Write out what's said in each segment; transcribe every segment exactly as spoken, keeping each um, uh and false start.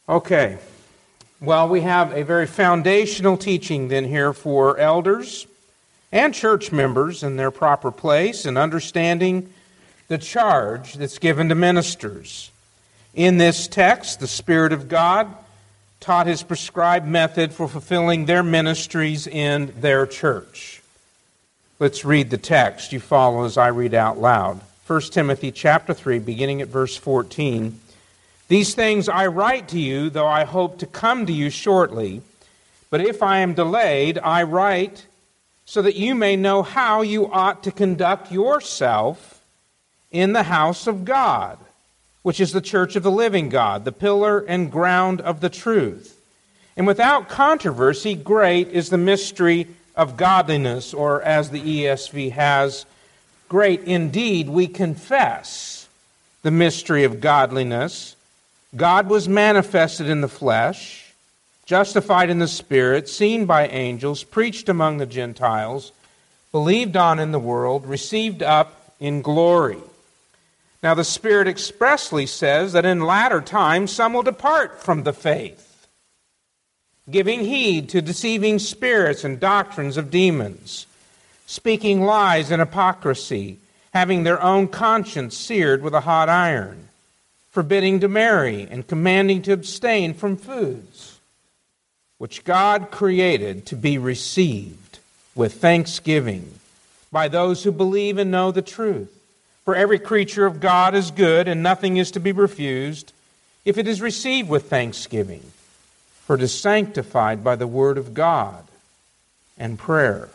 Okay, well, we have a very foundational teaching then here for elders and church members in their proper place in understanding the charge that's given to ministers. In this text, the Spirit of God taught His prescribed method for fulfilling their ministries in their church. Let's read the text. You follow as I read out loud. First Timothy chapter three, beginning at verse fourteen. These things I write to you, though I hope to come to you shortly. But if I am delayed, I write so that you may know how you ought to conduct yourself in the house of God, which is the church of the living God, the pillar and ground of the truth. And without controversy, great is the mystery of godliness, or as the E S V has, great indeed, we confess the mystery of godliness. God was manifested in the flesh, justified in the Spirit, seen by angels, preached among the Gentiles, believed on in the world, received up in glory. Now the Spirit expressly says that in latter times some will depart from the faith, giving heed to deceiving spirits and doctrines of demons, speaking lies and hypocrisy, having their own conscience seared with a hot iron, forbidding to marry and commanding to abstain from foods, which God created to be received with thanksgiving by those who believe and know the truth. For every creature of God is good, and nothing is to be refused, if it is received with thanksgiving, for it is sanctified by the word of God and prayer.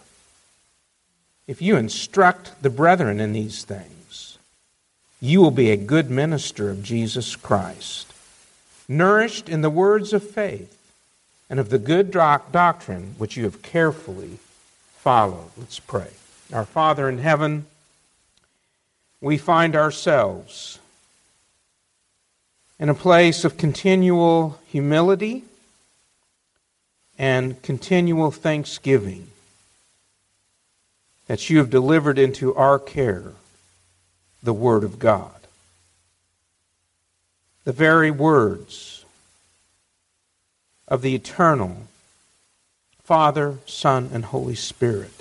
If you instruct the brethren in these things, you will be a good minister of Jesus Christ, nourished in the words of faith and of the good doc- doctrine which you have carefully followed. Let's pray. Our Father in heaven, we find ourselves in a place of continual humility and continual thanksgiving that you have delivered into our care the Word of God. The very words of the eternal Father, Son, and Holy Spirit.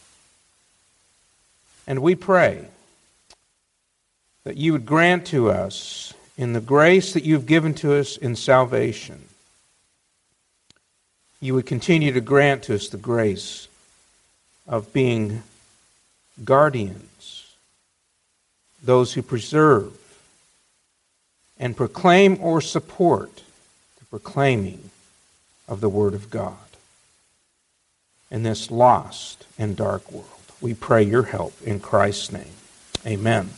And we pray that you would grant to us, in the grace that you've given to us in salvation, you would continue to grant to us the grace of being guardians, those who preserve and proclaim or support the proclaiming of the Word of God in this lost and dark world. We pray your help in Christ's name. Amen.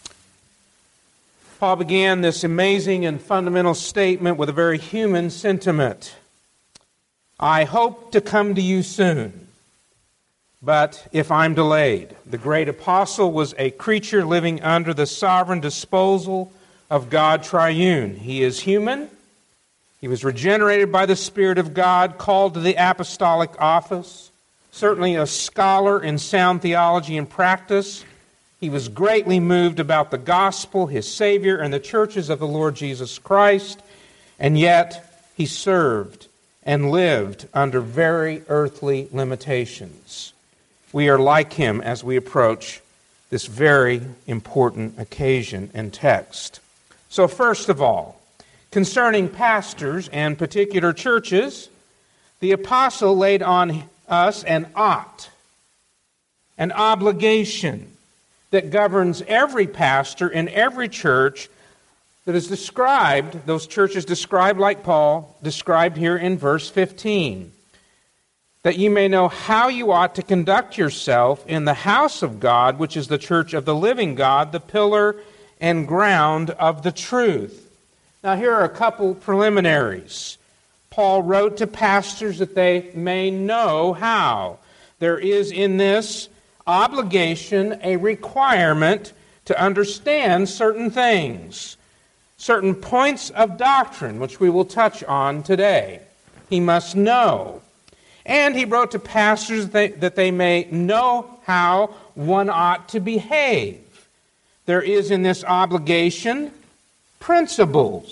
Paul began this amazing and fundamental statement with a very human sentiment. I hope to come to you soon, but if I'm delayed. The great apostle was a creature living under the sovereign disposal of God Triune. He is human. He was regenerated by the Spirit of God, called to the apostolic office, certainly a scholar in sound theology and practice. He was greatly moved about the gospel, his Savior, and the churches of the Lord Jesus Christ, and yet he served and lived under very earthly limitations. We are like him as we approach this very important occasion and text. So first of all, concerning pastors and particular churches, the apostle laid on us an ought, an obligation that governs every pastor in every church that is described, those churches described like Paul, described here in verse fifteen. That you may know how you ought to conduct yourself in the house of God, which is the church of the living God, the pillar and ground of the truth. Now here are a couple preliminaries. Paul wrote to pastors that they may know how. There is in this obligation a requirement to understand certain things, certain points of doctrine, which we will touch on today. He must know. And he wrote to pastors that they may know how one ought to behave. There is in this obligation principles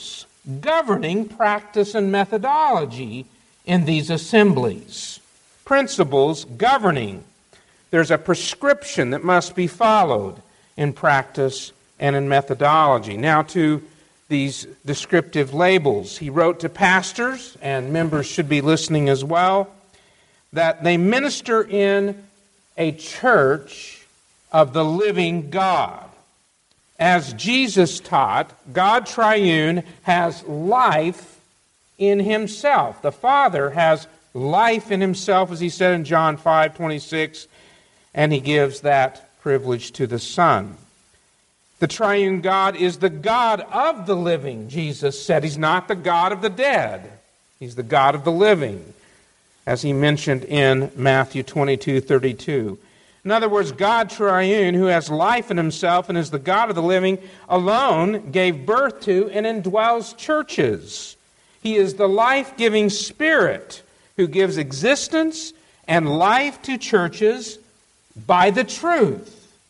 governing practice and methodology in these assemblies. Principles governing. There's a prescription that must be followed in practice and in methodology. Now to these descriptive labels. He wrote to pastors, and members should be listening as well, that they minister in a church of the living God. As Jesus taught, God Triune has life in Himself. The Father has life in Himself, as He said in John five twenty-six, and He gives that privilege to the Son. The Triune God is the God of the living, Jesus said. He's not the God of the dead. He's the God of the living, as He mentioned in Matthew twenty-two thirty-two. In other words, God Triune, who has life in Himself and is the God of the living, alone gave birth to and indwells churches. He is the life-giving Spirit who gives existence and life to churches by the truth.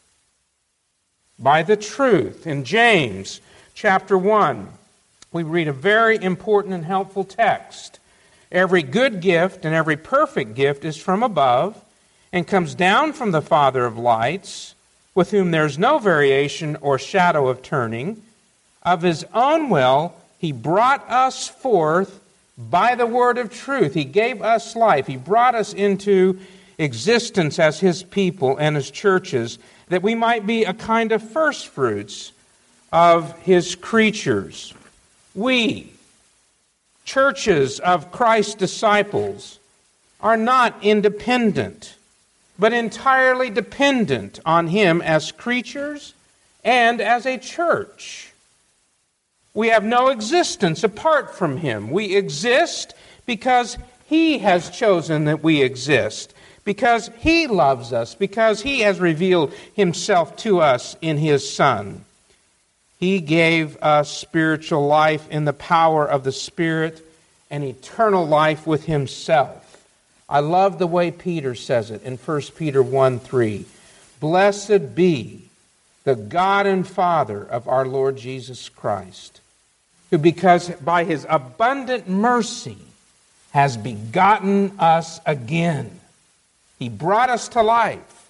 By the truth. In James chapter one, we read a very important and helpful text. Every good gift and every perfect gift is from above and comes down from the Father of lights, with whom there is no variation or shadow of turning. Of His own will He brought us forth by the word of truth. He gave us life. He brought us into existence as His people and His churches, that we might be a kind of first fruits of His creatures. We, churches of Christ's disciples, are not independent, but entirely dependent on Him as creatures and as a church. We have no existence apart from Him. We exist because He has chosen that we exist, because He loves us, because He has revealed Himself to us in His Son. He gave us spiritual life in the power of the Spirit and eternal life with Himself. I love the way Peter says it in First Peter one three. Blessed be the God and Father of our Lord Jesus Christ, who because by His abundant mercy has begotten us again. He brought us to life,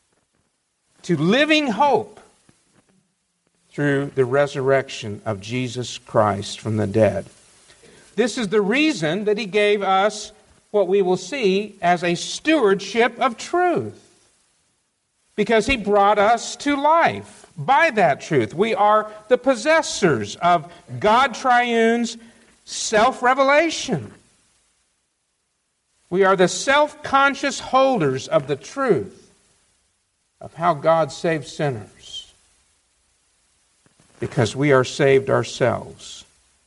to living hope through the resurrection of Jesus Christ from the dead. This is the reason that He gave us what we will see as a stewardship of truth, because He brought us to life by that truth. We are the possessors of God Triune's self-revelation. We are the self-conscious holders of the truth of how God saves sinners, because we are saved ourselves.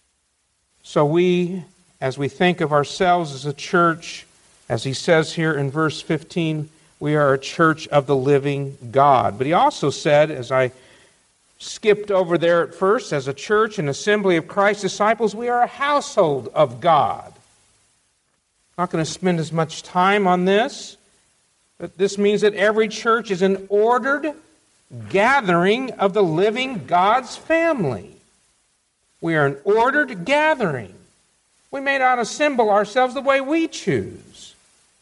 So we, as we think of ourselves as a church, as he says here in verse fifteen, we are a church of the living God. But he also said, as I skipped over there at first, as a church, an assembly of Christ's disciples, we are a household of God. I'm not going to spend as much time on this, but this means that every church is an ordered gathering of the living God's family. We are an ordered gathering. We may not assemble ourselves the way we choose.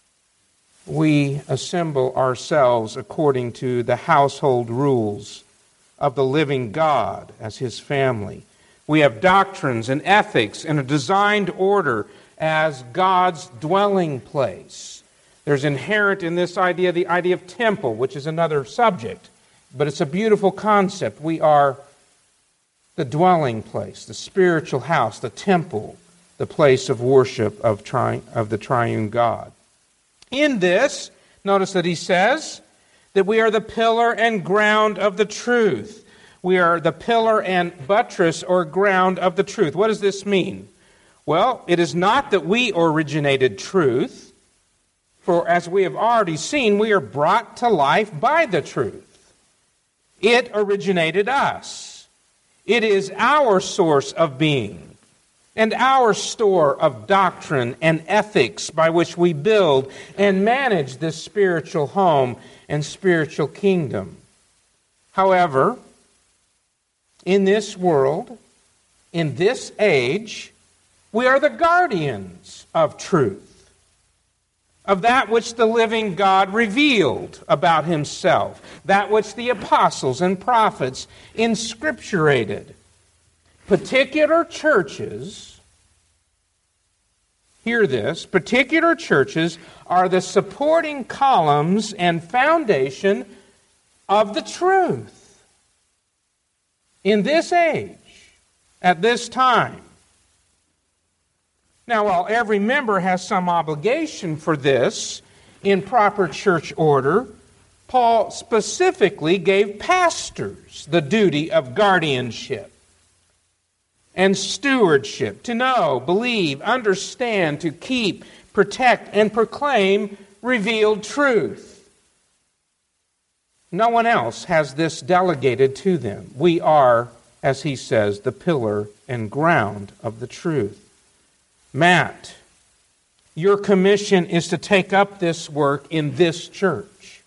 We assemble ourselves according to the household rules of the living God as His family. We have doctrines and ethics and a designed order as God's dwelling place. There's inherent in this idea the idea of temple, which is another subject, but it's a beautiful concept. We are the dwelling place, the spiritual house, the temple, the place of worship of, tri- of the triune God. In this, notice that he says that we are the pillar and ground of the truth. We are the pillar and buttress or ground of the truth. What does this mean? Well, it is not that we originated truth, for as we have already seen, we are brought to life by the truth. It originated us. It is our source of being and our store of doctrine and ethics by which we build and manage this spiritual home and spiritual kingdom. However, in this world, In this age, we are the guardians of truth, of that which the living God revealed about himself, that which the apostles and prophets inscripturated. Particular churches, hear this, particular churches are the supporting columns and foundation of the truth. In this age, at this time. Now, while every member has some obligation for this in proper church order, Paul specifically gave pastors the duty of guardianship and stewardship, to know, believe, understand, to keep, protect, and proclaim revealed truth. No one else has this delegated to them. We are, as he says, the pillar and ground of the truth. Matt, your commission is to take up this work in this church.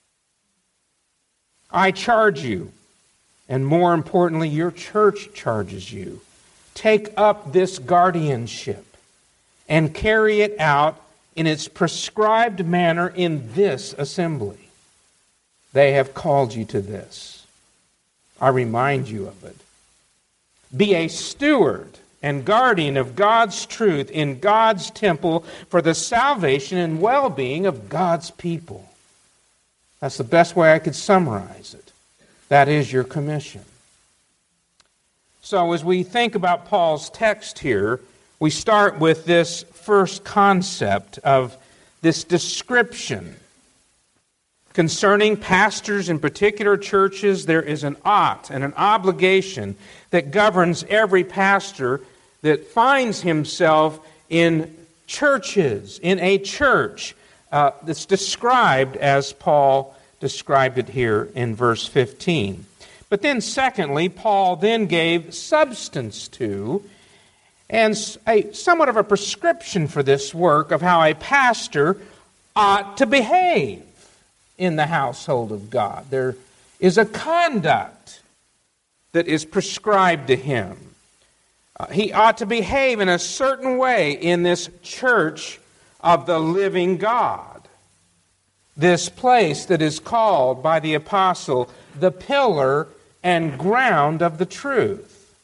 I charge you, and more importantly, your church charges you. Take up this guardianship and carry it out in its prescribed manner in this assembly. They have called you to this. I remind you of it. Be a steward and guardian of God's truth in God's temple for the salvation and well-being of God's people. That's the best way I could summarize it. That is your commission. So as we think about Paul's text here, we start with this first concept of this description. Concerning pastors in particular churches, there is an ought and an obligation that governs every pastor that finds himself in churches, in a church uh, that's described as Paul described it here in verse fifteen. But then secondly, Paul then gave substance to and a, somewhat of a prescription for this work of how a pastor ought to behave in the household of God. There is a conduct that is prescribed to him. Uh, he ought to behave in a certain way in this church of the living God. This place that is called by the apostle the pillar and ground of the truth.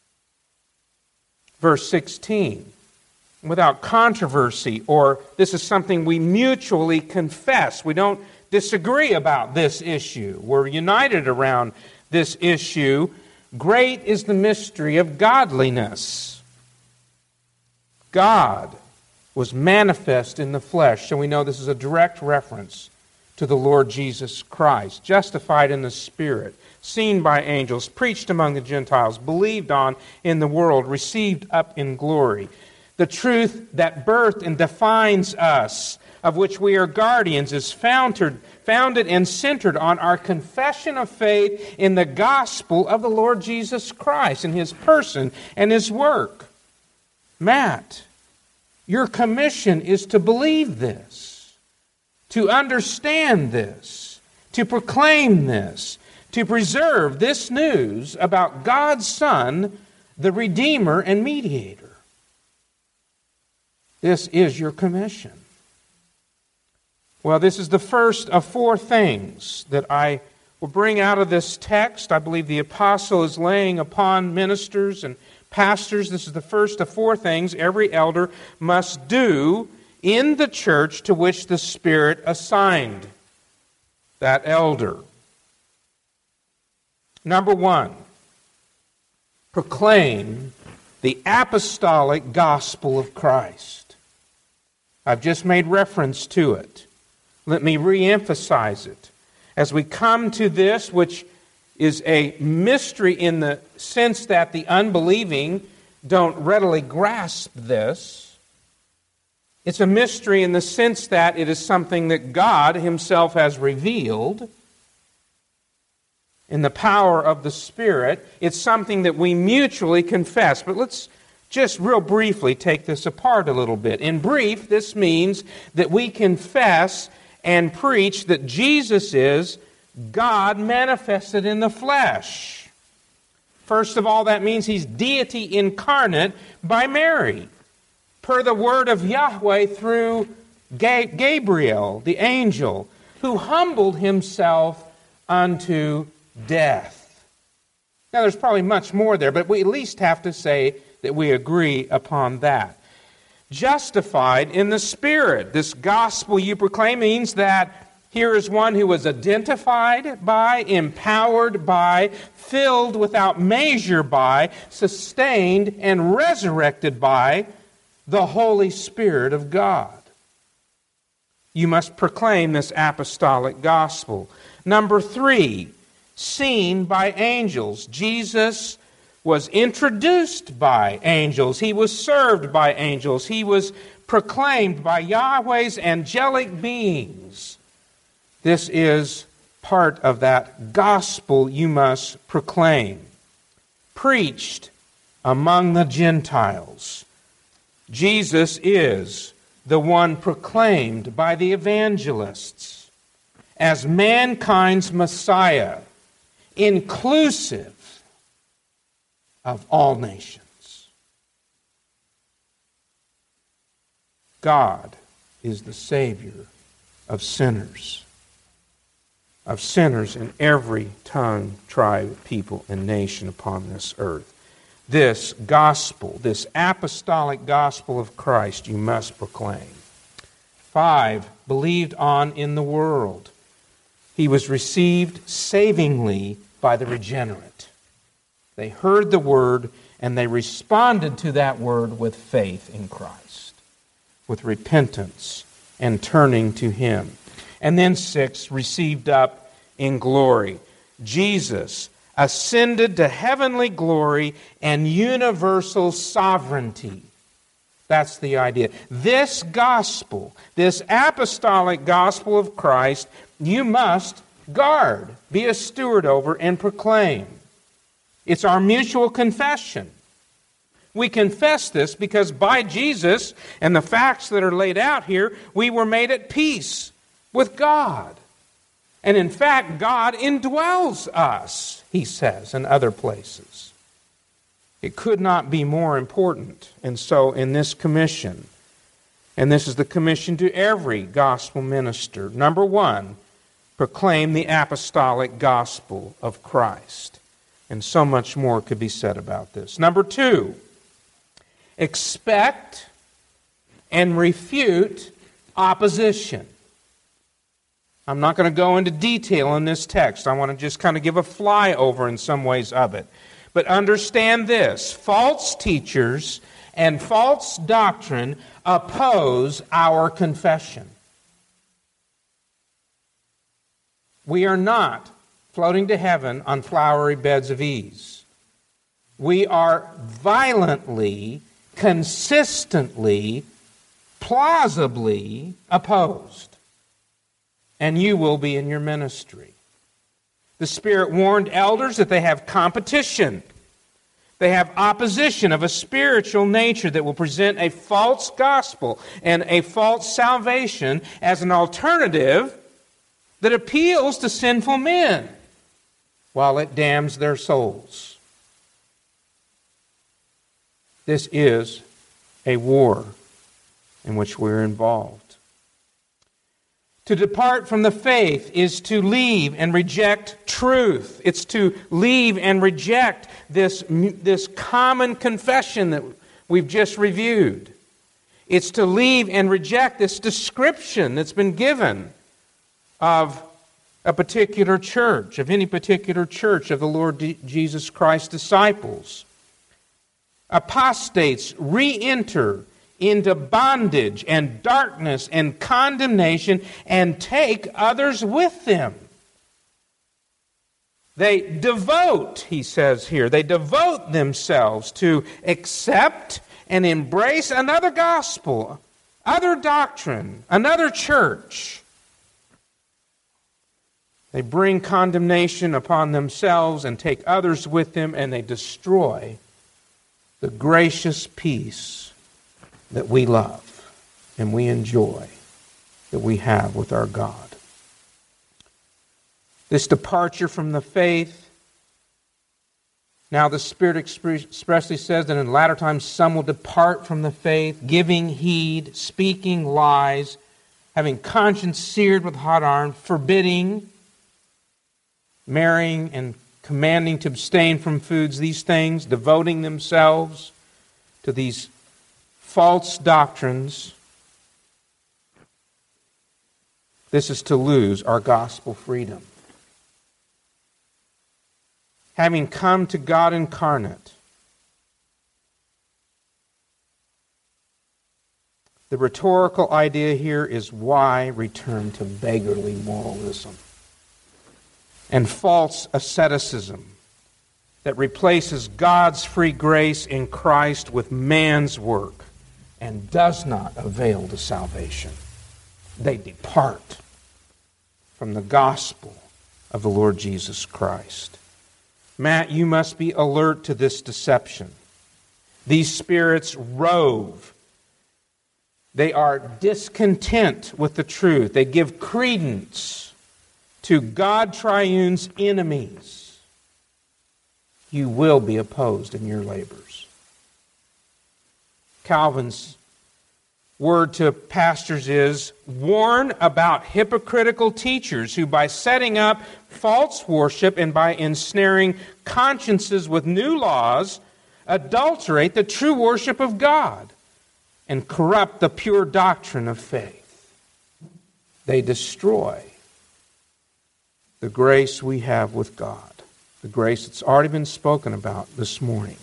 Verse sixteen. Without controversy, or this is something we mutually confess. We don't disagree about this issue. We're united around this issue. Great is the mystery of godliness. God was manifest in the flesh. So we know this is a direct reference to the Lord Jesus Christ. Justified in the Spirit, seen by angels, preached among the Gentiles, believed on in the world, received up in glory. The truth that birthed and defines us, of which we are guardians, is founded, founded and centered on our confession of faith in the gospel of the Lord Jesus Christ, in His person and His work. Matt, your commission is to believe this, to understand this, to proclaim this, to preserve this news about God's Son, the Redeemer and Mediator. This is your commission. Well, this is the first of four things that I will bring out of this text. I believe the apostle is laying upon ministers and pastors. This is the first of four things every elder must do in the church to which the Spirit assigned that elder. Number one, proclaim the apostolic gospel of Christ. I've just made reference to it. Let me re-emphasize it. As we come to this, which is a mystery in the sense that the unbelieving don't readily grasp this, it's a mystery in the sense that it is something that God Himself has revealed in the power of the Spirit. It's something that we mutually confess. But let's just real briefly take this apart a little bit. In brief, this means that we confess and preach that Jesus is God manifested in the flesh. First of all, that means he's deity incarnate by Mary, per the word of Yahweh through Gabriel, the angel, who humbled himself unto death. Now, there's probably much more there, but we at least have to say that we agree upon that. Justified in the Spirit. This gospel you proclaim means that here is one who was identified by, empowered by, filled without measure by, sustained and resurrected by the Holy Spirit of God. You must proclaim this apostolic gospel. Number three, seen by angels. Jesus was introduced by angels. He was served by angels. He was proclaimed by Yahweh's angelic beings. This is part of that gospel you must proclaim. Preached among the Gentiles. Jesus is the one proclaimed by the evangelists as mankind's Messiah, inclusive of all nations. God is the Savior of sinners, of sinners in every tongue, tribe, people, and nation upon this earth. This gospel, this apostolic gospel of Christ, you must proclaim. Five, believed on in the world. He was received savingly by the regenerate. They heard the word and they responded to that word with faith in Christ, with repentance and turning to Him. And then six, received up in glory. Jesus ascended to heavenly glory and universal sovereignty. That's the idea. This gospel, this apostolic gospel of Christ, you must guard, be a steward over, and proclaim. It's our mutual confession. We confess this because by Jesus and the facts that are laid out here, we were made at peace with God. And in fact, God indwells us, he says in other places. It could not be more important. And so in this commission, and this is the commission to every gospel minister, number one, proclaim the apostolic gospel of Christ. And so much more could be said about this. Number two, expect and refute opposition. I'm not going to go into detail in this text. I want to just kind of give a flyover in some ways of it. But understand this, false teachers and false doctrine oppose our confession. We are not floating to heaven on flowery beds of ease. We are violently, consistently, plausibly opposed. And you will be in your ministry. The Spirit warned elders that they have competition. They have opposition of a spiritual nature that will present a false gospel and a false salvation as an alternative that appeals to sinful men while it damns their souls. This is a war in which we're involved. To depart from the faith is to leave and reject truth. It's to leave and reject this, this common confession that we've just reviewed. It's to leave and reject this description that's been given of a particular church, of any particular church of the Lord Jesus Christ's disciples. Apostates re-enter into bondage and darkness and condemnation and take others with them. They devote, he says here, they devote themselves to accept and embrace another gospel, other doctrine, another church. They bring condemnation upon themselves and take others with them, and they destroy the gracious peace that we love and we enjoy, that we have with our God. This departure from the faith Now the Spirit expressly says that in latter times some will depart from the faith, giving heed, speaking lies, having conscience seared with hot iron, forbidding, marrying, and commanding to abstain from foods, these things, devoting themselves to these false doctrines. This is to lose our gospel freedom. Having come to God incarnate, the rhetorical idea here is why return to beggarly moralism and false asceticism that replaces God's free grace in Christ with man's work and does not avail to salvation. They depart from the gospel of the Lord Jesus Christ. Matt, you must be alert to this deception. These spirits rove. They are discontent with the truth. They give credence to God Triune's enemies. You will be opposed in your labors. Calvin's word to pastors is, warn about hypocritical teachers who by setting up false worship and by ensnaring consciences with new laws adulterate the true worship of God and corrupt the pure doctrine of faith. They destroy the grace we have with God, the grace that's already been spoken about this morning.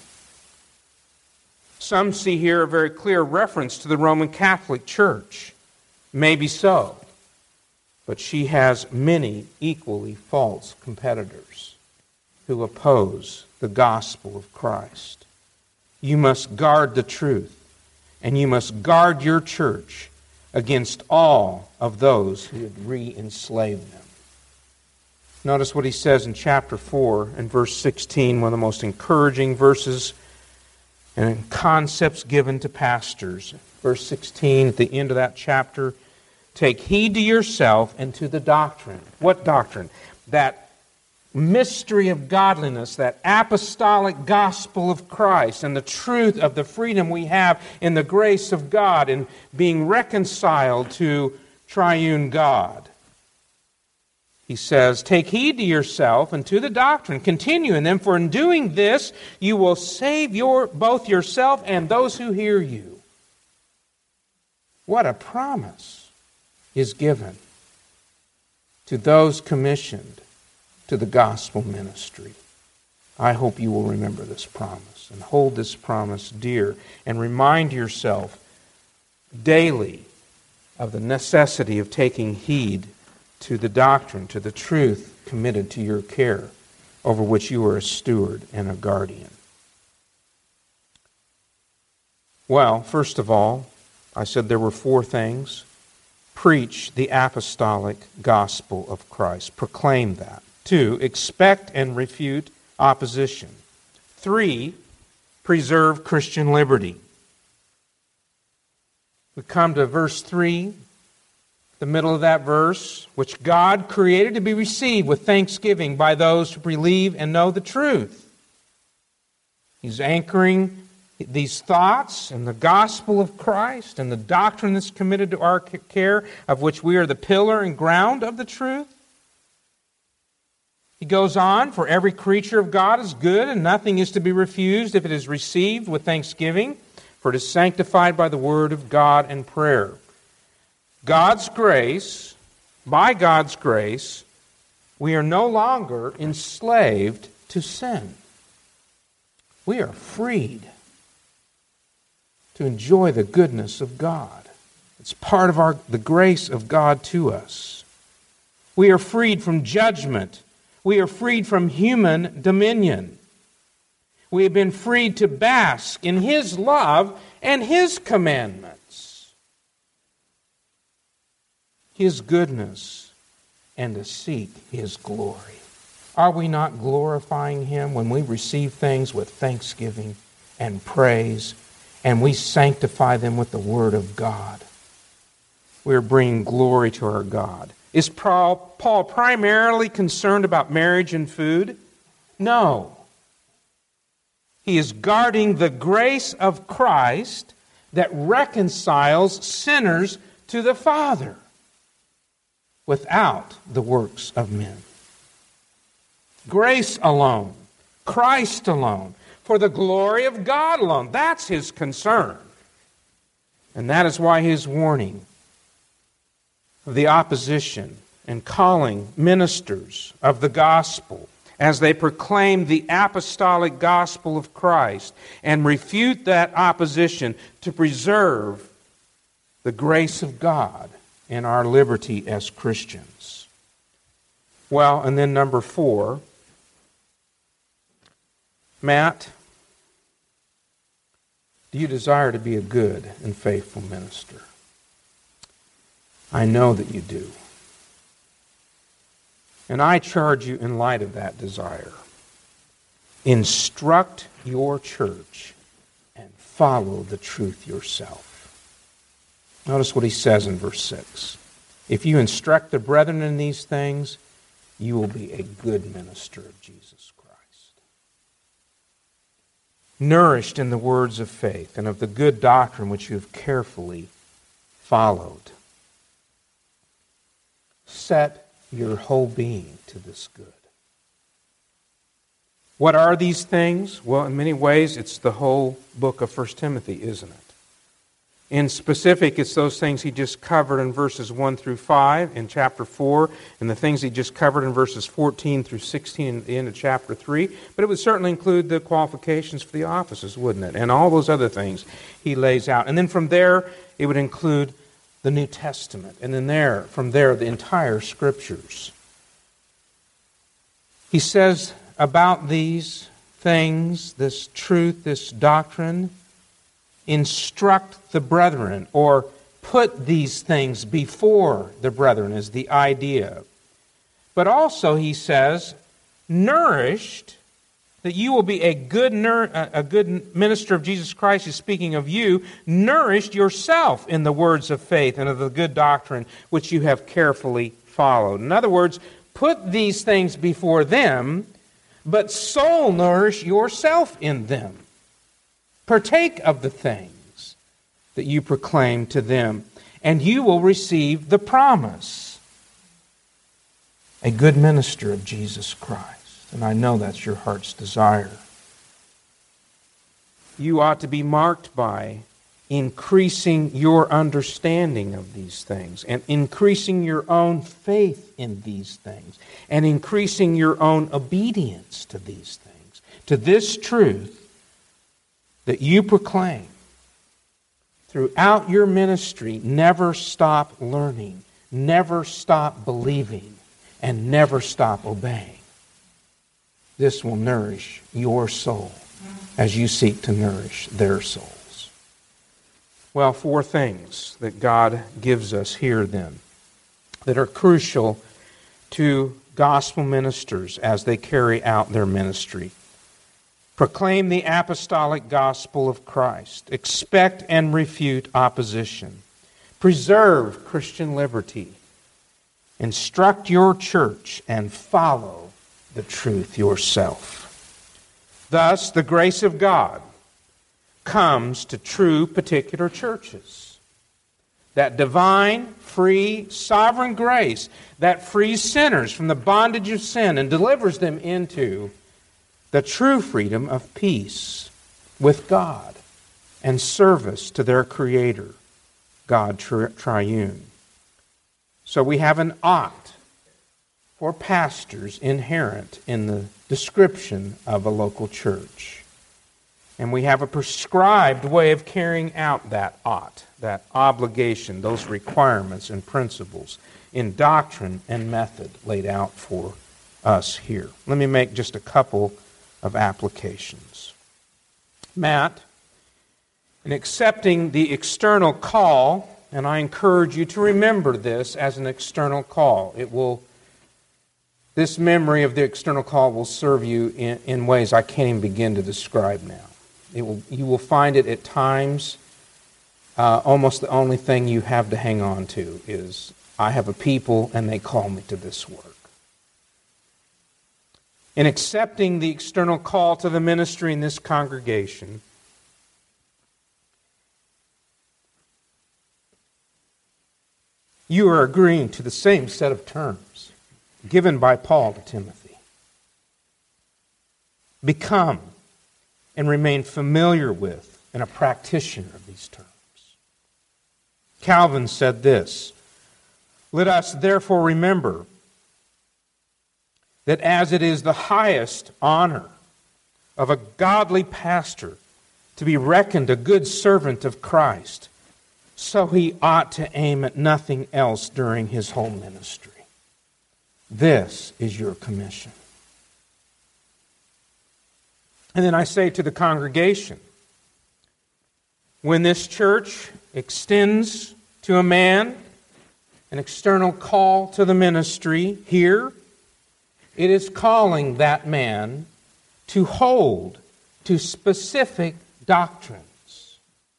Some see here a very clear reference to the Roman Catholic Church. Maybe so. But she has many equally false competitors who oppose the gospel of Christ. You must guard the truth, and you must guard your church against all of those who would re-enslave them. Notice what he says in chapter four and verse sixteen, one of the most encouraging verses and concepts given to pastors. Verse sixteen, at the end of that chapter, take heed to yourself and to the doctrine. What doctrine? That mystery of godliness, that apostolic gospel of Christ, and the truth of the freedom we have in the grace of God in being reconciled to triune God. He says, take heed to yourself and to the doctrine. Continue in them, for in doing this you will save your both yourself and those who hear you. What a promise is given to those commissioned to the gospel ministry. I hope you will remember this promise and hold this promise dear and remind yourself daily of the necessity of taking heed to the doctrine, to the truth committed to your care, over which you are a steward and a guardian. Well, first of all, I said there were four things. Preach the apostolic gospel of Christ. Proclaim that. Two, expect and refute opposition. Three, preserve Christian liberty. We come to verse three. The middle of that verse, which God created to be received with thanksgiving by those who believe and know the truth. He's anchoring these thoughts in the gospel of Christ and the doctrine that's committed to our care, of which we are the pillar and ground of the truth. He goes on, for every creature of God is good, and nothing is to be refused if it is received with thanksgiving, for it is sanctified by the word of God and prayer. God's grace, by God's grace, we are no longer enslaved to sin. We are freed to enjoy the goodness of God. It's part of our, the grace of God to us. We are freed from judgment. We are freed from human dominion. We have been freed to bask in His love and His commandments. His goodness, and to seek His glory. Are we not glorifying Him when we receive things with thanksgiving and praise, and we sanctify them with the Word of God? We're bringing glory to our God. Is Paul primarily concerned about marriage and food? No. He is guarding the grace of Christ that reconciles sinners to the Father without the works of men. Grace alone, Christ alone, for the glory of God alone. That's his concern. And that is why his warning of the opposition and calling ministers of the gospel as they proclaim the apostolic gospel of Christ and refute that opposition to preserve the grace of God and our liberty as Christians. Well, and then number four, Matt, do you desire to be a good and faithful minister? I know that you do. And I charge you in light of that desire, instruct your church and follow the truth yourself. Notice what he says in verse six. If you instruct the brethren in these things, you will be a good minister of Jesus Christ, nourished in the words of faith and of the good doctrine which you have carefully followed. Set your whole being to this good. What are these things? Well, in many ways, it's the whole book of First Timothy, isn't it? In specific, it's those things he just covered in verses one through five in chapter four, and the things he just covered in verses fourteen through sixteen at the end of chapter three. But it would certainly include the qualifications for the offices, wouldn't it? And all those other things he lays out. And then from there, it would include the New Testament, and then there, from there, the entire Scriptures. He says about these things, this truth, this doctrine, instruct the brethren, or put these things before the brethren is the idea. But also, he says, nourished, that you will be a good nur- a good minister of Jesus Christ. He's speaking of you, nourished yourself in the words of faith and of the good doctrine which you have carefully followed. In other words, put these things before them, but soul nourish yourself in them. Partake of the things that you proclaim to them, and you will receive the promise. A good minister of Jesus Christ. And I know that's your heart's desire. You ought to be marked by increasing your understanding of these things and increasing your own faith in these things and increasing your own obedience to these things, to this truth that you proclaim. Throughout your ministry, never stop learning, never stop believing, and never stop obeying. This will nourish your soul as you seek to nourish their souls. Well, four things that God gives us here then that are crucial to gospel ministers as they carry out their ministry. Proclaim the apostolic gospel of Christ. Expect and refute opposition. Preserve Christian liberty. Instruct your church and follow the truth yourself. Thus, the grace of God comes to true particular churches. That divine, free, sovereign grace that frees sinners from the bondage of sin and delivers them into the true freedom of peace with God and service to their Creator, God tri- triune. So we have an ought for pastors inherent in the description of a local church. And we have a prescribed way of carrying out that ought, that obligation, those requirements and principles in doctrine and method laid out for us here. Let me make just a couple of applications. Matt, in accepting the external call, and I encourage you to remember this as an external call, it will This memory of the external call will serve you in, in ways I can't even begin to describe now. It will, you will find it at times uh, almost the only thing you have to hang on to is, I have a people and they call me to this work. in accepting the external call to the ministry in this congregation, you are agreeing to the same set of terms given by Paul to Timothy. Become and remain familiar with and a practitioner of these terms. Calvin said this, "Let us therefore remember that as it is the highest honor of a godly pastor to be reckoned a good servant of Christ, so he ought to aim at nothing else during his whole ministry. This is your commission." And then I say to the congregation, when this church extends to a man an external call to the ministry here, it is calling that man to hold to specific doctrines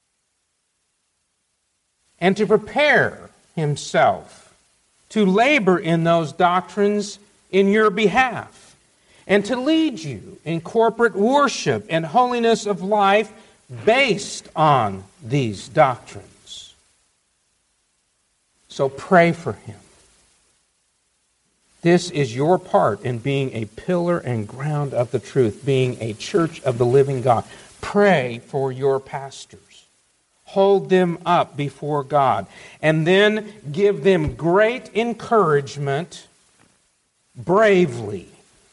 and to prepare himself to labor in those doctrines in your behalf and to lead you in corporate worship and holiness of life based on these doctrines. So pray for him. This is your part in being a pillar and ground of the truth, being a church of the living God. Pray for your pastors. Hold them up before God. And then give them great encouragement bravely.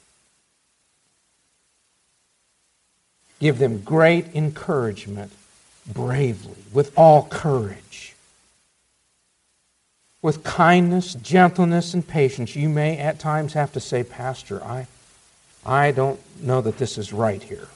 Give them great encouragement bravely, with all courage. With kindness, gentleness, and patience. You may at times have to say, "Pastor, I, I don't know that this is right here."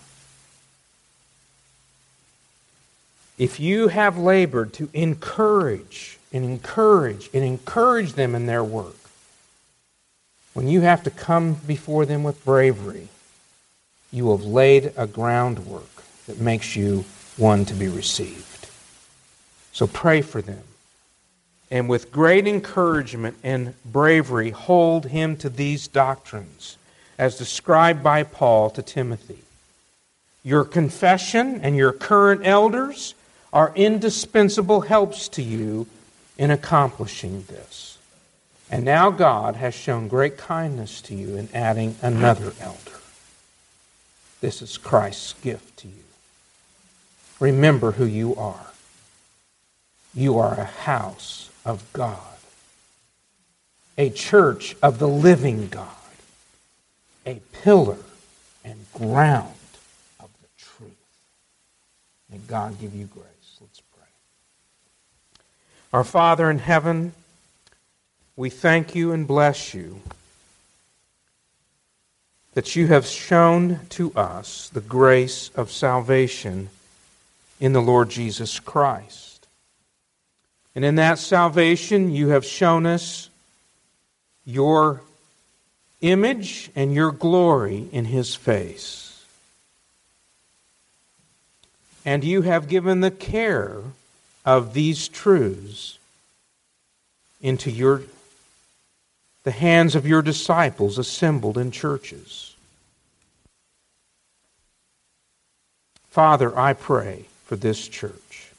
If you have labored to encourage and encourage and encourage them in their work, when you have to come before them with bravery, you have laid a groundwork that makes you one to be received. So pray for them. And with great encouragement and bravery, hold him to these doctrines, as described by Paul to Timothy. Your confession and your current elders are indispensable helps to you in accomplishing this. And now God has shown great kindness to you in adding another elder. This is Christ's gift to you. Remember who you are. You are a house of God, a church of the living God, a pillar and ground of the truth. May God give you grace. Let's pray. Our Father in heaven, we thank you and bless you that you have shown to us the grace of salvation in the Lord Jesus Christ. And in that salvation, you have shown us your image and your glory in his face. And you have given the care of these truths into your the hands of your disciples assembled in churches. Father, I pray for this church.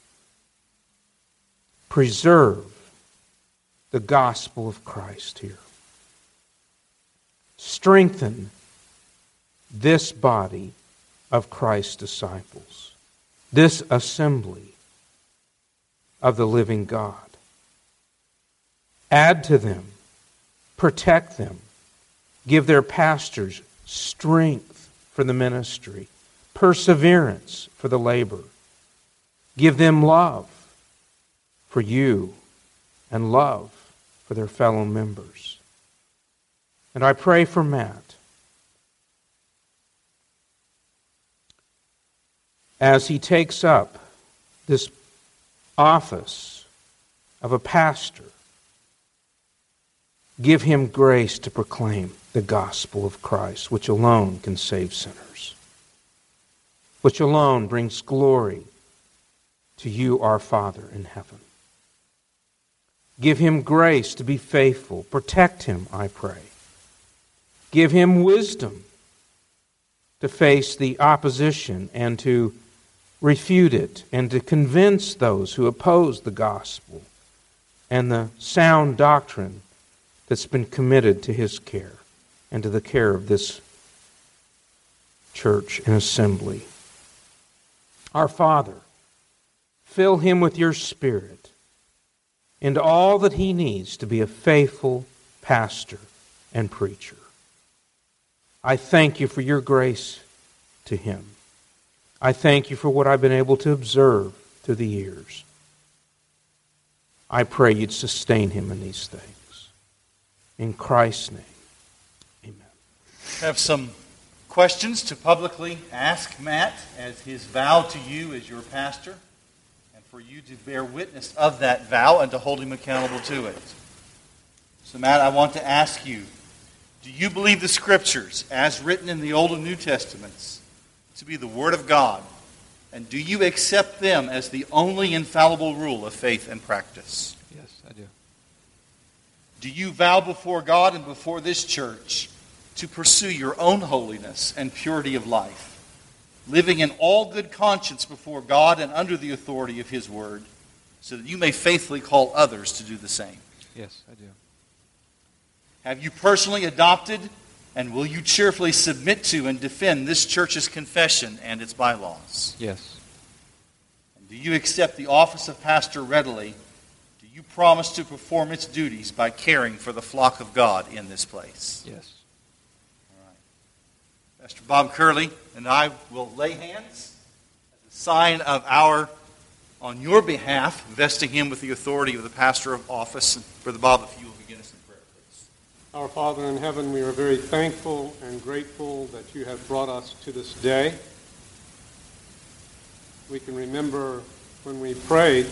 Preserve the gospel of Christ here. Strengthen this body of Christ's disciples, this assembly of the living God. Add to them, protect them, give their pastors strength for the ministry, perseverance for the labor. Give them love for you and love for their fellow members. And I pray for Matt as he takes up this office of a pastor. Give him grace to proclaim the gospel of Christ, which alone can save sinners, which alone brings glory to you, our Father in heaven. Give him grace to be faithful. Protect him, I pray. Give him wisdom to face the opposition and to refute it and to convince those who oppose the gospel and the sound doctrine that's been committed to his care and to the care of this church and assembly. Our Father, fill him with your Spirit and all that he needs to be a faithful pastor and preacher. I thank you for your grace to him. I thank you for what I've been able to observe through the years. I pray you'd sustain him in these things. In Christ's name, amen. I have some questions to publicly ask Matt as his vow to you as your pastor, and for you to bear witness of that vow and to hold him accountable to it. So Matt, I want to ask you, do you believe the Scriptures, as written in the Old and New Testaments, to be the Word of God? And do you accept them as the only infallible rule of faith and practice? Yes, I do. Do you vow before God and before this church to pursue your own holiness and purity of life, living in all good conscience before God and under the authority of His Word, so that you may faithfully call others to do the same? Yes, I do. Have you personally adopted and will you cheerfully submit to and defend this church's confession and its bylaws? Yes. And do you accept the office of pastor readily? Do you promise to perform its duties by caring for the flock of God in this place? Yes. All right. Pastor Bob Curley and I will lay hands as a sign of our, on your behalf, vesting him with the authority of the pastor of office. And Brother Bob, if you will begin us in prayer, please. Our Father in heaven, we are very thankful and grateful that you have brought us to this day. We can remember when we prayed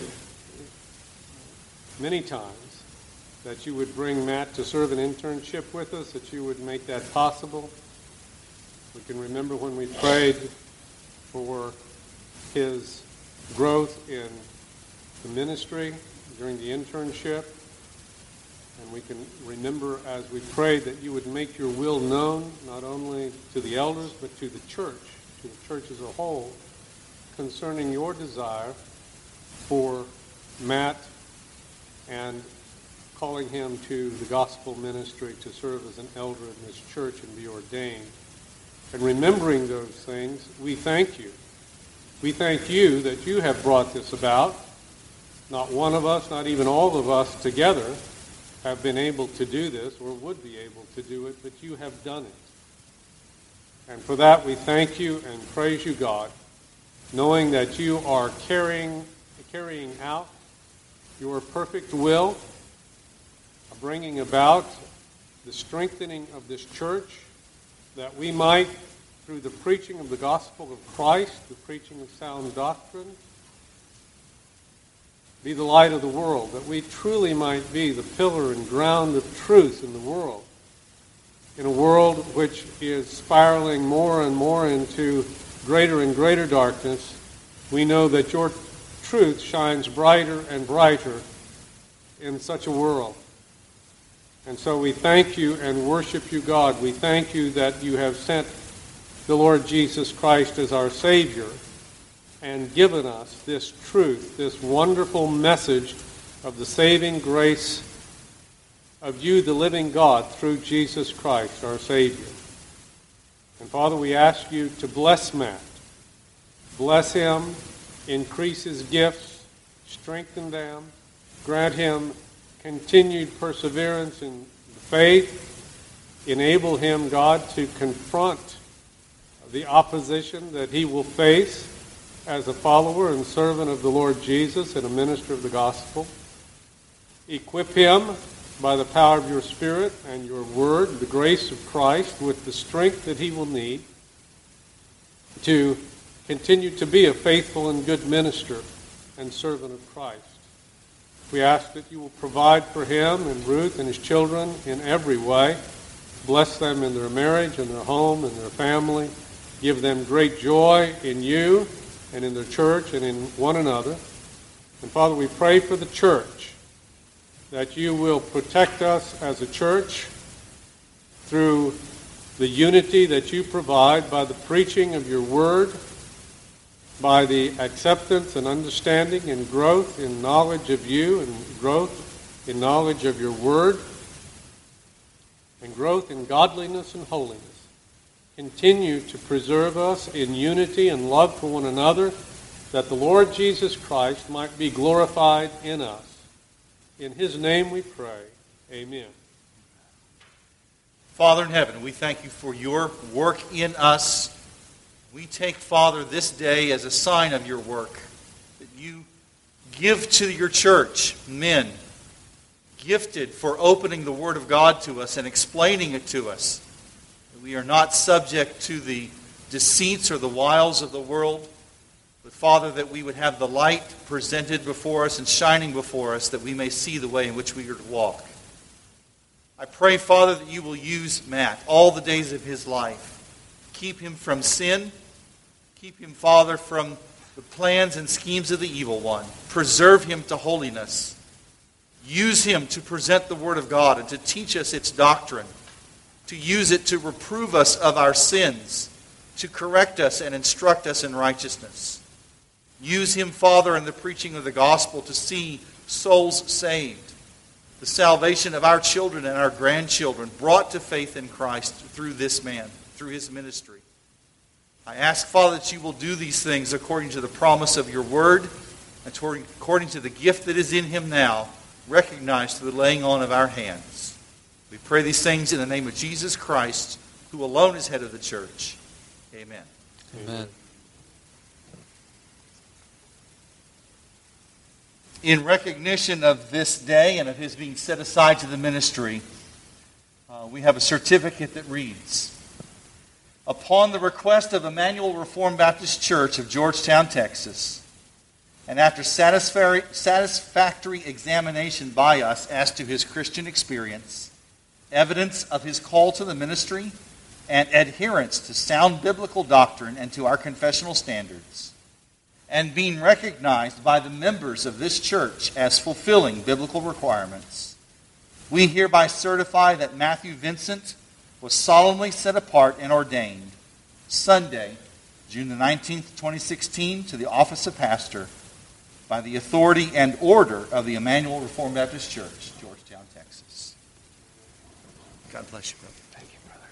many times that you would bring Matt to serve an internship with us, that you would make that possible. We can remember when we prayed for his growth in the ministry during the internship. And we can remember as we prayed that you would make your will known, not only to the elders, but to the church, to the church as a whole, concerning your desire for Matt and calling him to the gospel ministry to serve as an elder in this church and be ordained. And remembering those things, we thank you. We thank you that you have brought this about. Not one of us, not even all of us together have been able to do this or would be able to do it, but you have done it. And for that we thank you and praise you, God, knowing that you are carrying, carrying out your perfect will, bringing about the strengthening of this church, that we might, through the preaching of the gospel of Christ, the preaching of sound doctrine, be the light of the world, that we truly might be the pillar and ground of truth in the world, in a world which is spiraling more and more into greater and greater darkness. We know that your truth shines brighter and brighter in such a world. And so we thank you and worship you, God. We thank you that you have sent the Lord Jesus Christ as our Savior and given us this truth, this wonderful message of the saving grace of you, the living God, through Jesus Christ, our Savior. And Father, we ask you to bless Matt. Bless him, increase his gifts, strengthen them, grant him continued perseverance in the faith, enable him, God, to confront the opposition that he will face as a follower and servant of the Lord Jesus and a minister of the gospel. Equip him by the power of your Spirit and your word, the grace of Christ, with the strength that he will need to continue to be a faithful and good minister and servant of Christ. We ask that you will provide for him and Ruth and his children in every way. Bless them in their marriage and their home and their family. Give them great joy in you and in their church and in one another. And Father, we pray for the church, that you will protect us as a church through the unity that you provide by the preaching of your word, by the acceptance and understanding and growth in knowledge of you and growth in knowledge of your word and growth in godliness and holiness. Continue to preserve us in unity and love for one another, that the Lord Jesus Christ might be glorified in us. In his name we pray. Amen. Father in heaven, we thank you for your work in us. We take, Father, this day as a sign of your work, that you give to your church men gifted for opening the Word of God to us and explaining it to us. We are not subject to the deceits or the wiles of the world, but, Father, that we would have the light presented before us and shining before us, that we may see the way in which we are to walk. I pray, Father, that you will use Matt all the days of his life. Keep him from sin. Keep him, Father, from the plans and schemes of the evil one. Preserve him to holiness. Use him to present the Word of God and to teach us its doctrine. To use it to reprove us of our sins. To correct us and instruct us in righteousness. Use him, Father, in the preaching of the gospel to see souls saved. The salvation of our children and our grandchildren brought to faith in Christ through this man, through his ministry. I ask, Father, that you will do these things according to the promise of your word and according to the gift that is in him now, recognized through the laying on of our hands. We pray these things in the name of Jesus Christ, who alone is head of the church. Amen. Amen. In recognition of this day and of his being set aside to the ministry, uh, we have a certificate that reads, upon the request of Emmanuel Reformed Baptist Church of Georgetown, Texas, and after satisfactory, satisfactory examination by us as to his Christian experience, evidence of his call to the ministry, and adherence to sound biblical doctrine and to our confessional standards, and being recognized by the members of this church as fulfilling biblical requirements, we hereby certify that Matthew Vincent was solemnly set apart and ordained Sunday, June the nineteenth, twenty sixteen, to the office of pastor by the authority and order of the Emmanuel Reformed Baptist Church, Georgetown, Texas. God bless you, brother. Thank you, brother.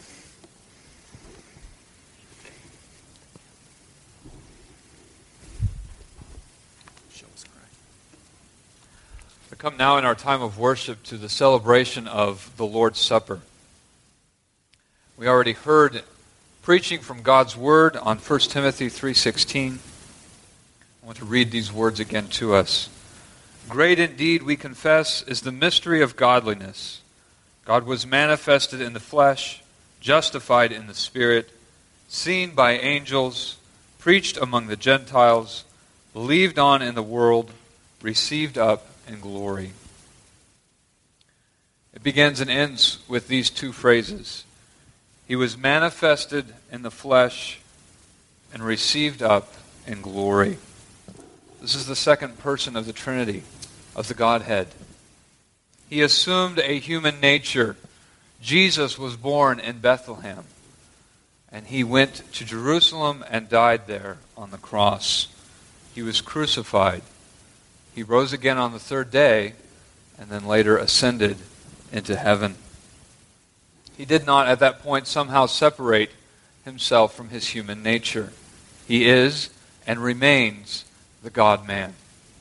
Show us Christ. We come now in our time of worship to the celebration of the Lord's Supper. We already heard preaching from God's Word on First Timothy three sixteen. I want to read these words again to us. Great indeed, we confess, is the mystery of godliness. God was manifested in the flesh, justified in the Spirit, seen by angels, preached among the Gentiles, believed on in the world, received up in glory. It begins and ends with these two phrases. He was manifested in the flesh and received up in glory. This is the second person of the Trinity, of the Godhead. He assumed a human nature. Jesus was born in Bethlehem, and he went to Jerusalem and died there on the cross. He was crucified. He rose again on the third day, and then later ascended into heaven. He did not at that point somehow separate himself from his human nature. He is and remains the God-man.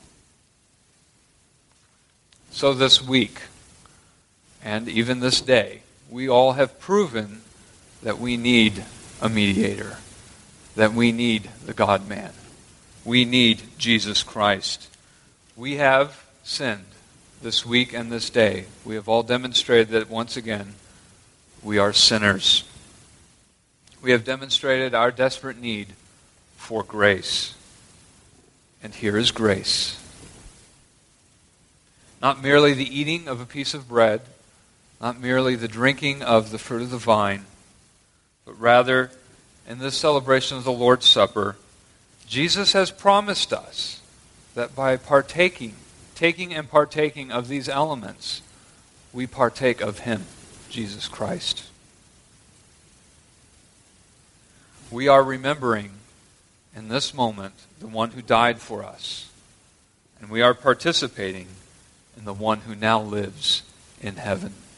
So this week, and even this day, we all have proven that we need a mediator, that we need the God-man. We need Jesus Christ. We have sinned this week and this day. We have all demonstrated that once again, we are sinners. We have demonstrated our desperate need for grace. And here is grace. Not merely the eating of a piece of bread, not merely the drinking of the fruit of the vine, but rather, in this celebration of the Lord's Supper, Jesus has promised us that by partaking, taking and partaking of these elements, we partake of Him, Jesus Christ. We are remembering in this moment the one who died for us. And we are participating in the one who now lives in heaven.